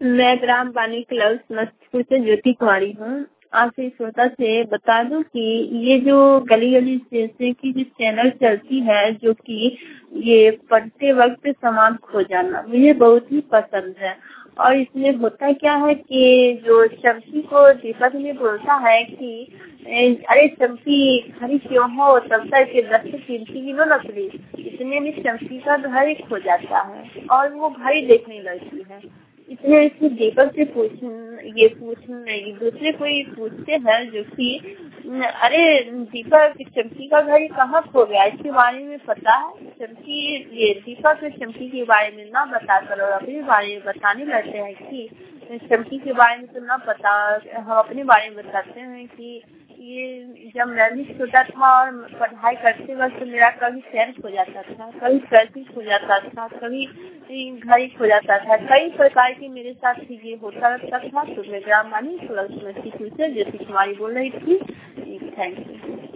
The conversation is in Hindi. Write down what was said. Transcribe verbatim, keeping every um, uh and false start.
मैं ग्राम पानी क्लब समस्तीपुर से ज्योति कुमारी हूँ। आपसे श्रोता से बता दूं कि ये जो गली गली जैसे की जो चैनल चलती है, जो कि ये पढ़ते वक्त सामान खो जाना, मुझे बहुत ही पसंद है। और इसमें होता क्या है कि जो चम्पी को दीपक में बोलता है कि अरे चम्पी खड़ी क्यों हो, तब तक दस से कीमती किलो लकड़ी, इतने में चम्पी का घर ही खो जाता है और वो भाई देखने लगती है। इसलिए इसमें दीपक से पूछ ये पूछ नहीं दूसरे कोई पूछते हैं जो कि अरे दीपक चम्पी का घर कहाँ खो गया, इसके बारे में पता है? चम्पी ये दीपक चम्पी के बारे में ना बता कर और अपने बारे में बताने लगते हैं कि चम्पी के बारे में तो ना पता, हम अपने बारे में बताते हैं कि ये जब मैं भी छोटा था और पढ़ाई करते वक्त मेरा कभी चैन खो जाता था, कभी पैसे खो जाता था, कभी घर ही खो जाता था, कई प्रकार की मेरे साथ ये होता रहता था। तो मैं ग्राम पानी क्लब समस्तीपुर से ज्योति कुमारी बोल रही थी। Thank you.